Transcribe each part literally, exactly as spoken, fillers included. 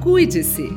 Cuide-se.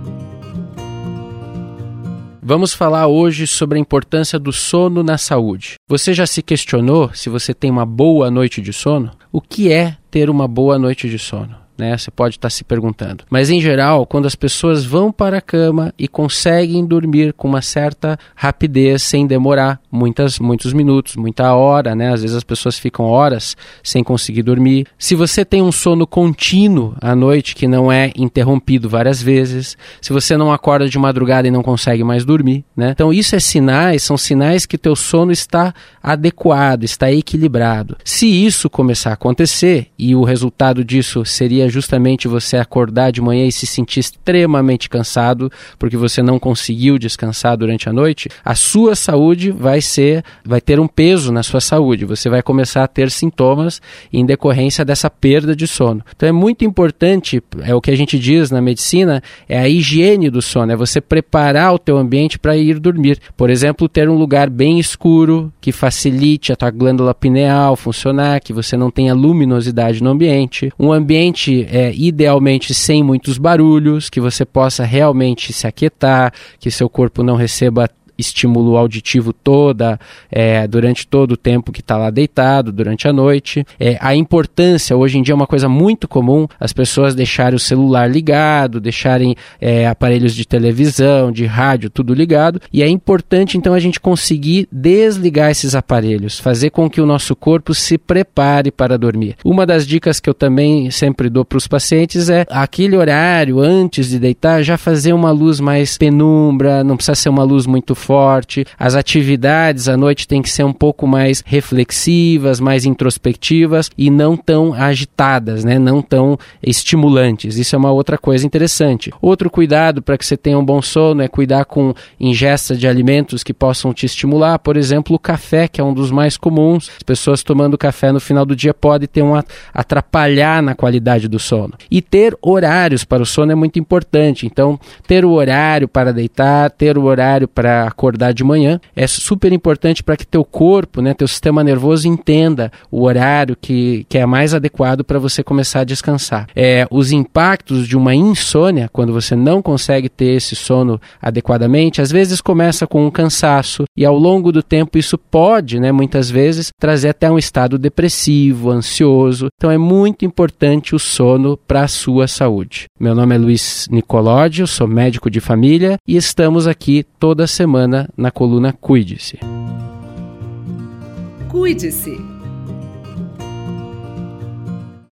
Vamos falar hoje sobre a importância do sono na saúde. Você já se questionou se você tem uma boa noite de sono? O que é ter uma boa noite de sono? Né? Você pode estar se perguntando. Mas, em geral, quando as pessoas vão para a cama e conseguem dormir com uma certa rapidez, sem demorar muitas, muitos minutos, muita hora, né? Às vezes as pessoas ficam horas sem conseguir dormir. Se você tem um sono contínuo à noite, que não é interrompido várias vezes, se você não acorda de madrugada e não consegue mais dormir, né? Então, isso é sinais, são sinais que teu sono está adequado, está equilibrado. Se isso começar a acontecer, e o resultado disso seria justamente você acordar de manhã e se sentir extremamente cansado porque você não conseguiu descansar durante a noite, a sua saúde vai ser, vai ter um peso na sua saúde. Você vai começar a ter sintomas em decorrência dessa perda de sono. Então é muito importante, é o que a gente diz na medicina, é a higiene do sono, é você preparar o teu ambiente para ir dormir. Por exemplo, ter um lugar bem escuro que facilite a tua glândula pineal funcionar, que você não tenha luminosidade no ambiente, um ambiente É, idealmente sem muitos barulhos, que você possa realmente se aquietar, que seu corpo não receba estímulo auditivo toda, é, durante todo o tempo que está lá deitado, durante a noite. É, a importância, hoje em dia é uma coisa muito comum, as pessoas deixarem o celular ligado, deixarem é, aparelhos de televisão, de rádio, tudo ligado, e é importante então a gente conseguir desligar esses aparelhos, fazer com que o nosso corpo se prepare para dormir. Uma das dicas que eu também sempre dou para os pacientes é aquele horário antes de deitar, já fazer uma luz mais penumbra, não precisa ser uma luz muito forte, as atividades à noite têm que ser um pouco mais reflexivas, mais introspectivas e não tão agitadas, né? Não tão estimulantes. Isso é uma outra coisa interessante. Outro cuidado para que você tenha um bom sono é cuidar com ingesta de alimentos que possam te estimular, por exemplo, o café, que é um dos mais comuns. As pessoas tomando café no final do dia pode ter um atrapalhar na qualidade do sono. E ter horários para o sono é muito importante. Então, ter o horário para deitar, ter o horário para acordar de manhã é super importante para que teu corpo, né, teu sistema nervoso entenda o horário que, que é mais adequado para você começar a descansar. É, os impactos de uma insônia, quando você não consegue ter esse sono adequadamente, às vezes começa com um cansaço e ao longo do tempo isso pode, né, muitas vezes, trazer até um estado depressivo, ansioso. Então é muito importante o sono para a sua saúde. Meu nome é Luiz Nicolodi, eu sou médico de família e estamos aqui toda semana na coluna Cuide-se. Cuide-se.